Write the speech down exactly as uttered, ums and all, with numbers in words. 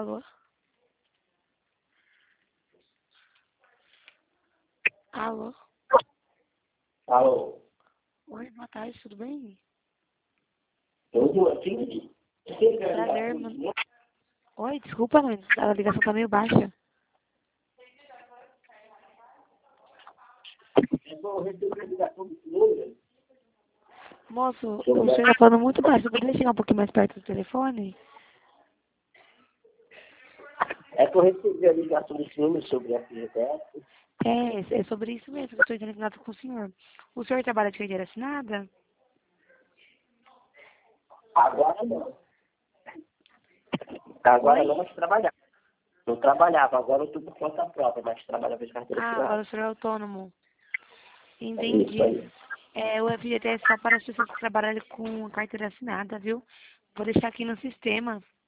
Alô? Alô? Alô? Oi, boa tarde, tudo bem? Tudo aqui? Prazer, mano. Oi, desculpa, mãe, a ligação tá meio baixa. É bom receber a ligação do senhor. Moço, o senhor tá falando muito baixo, você poderia chegar um pouquinho mais perto do telefone? É que eu recebi a ligação do senhor sobre a F G T S. É, é sobre isso mesmo que eu estou entrando em contato com o senhor. O senhor trabalha de carteira assinada? Agora não. Agora Oi? não, mas trabalhava. Eu trabalhava, agora eu estou por conta própria, mas trabalhava de carteira Ah, assinada. agora o senhor é autônomo. É isso Entendi. aí. É, o F G T é só para as pessoas que trabalham com carteira assinada, viu? Vou deixar aqui no sistema.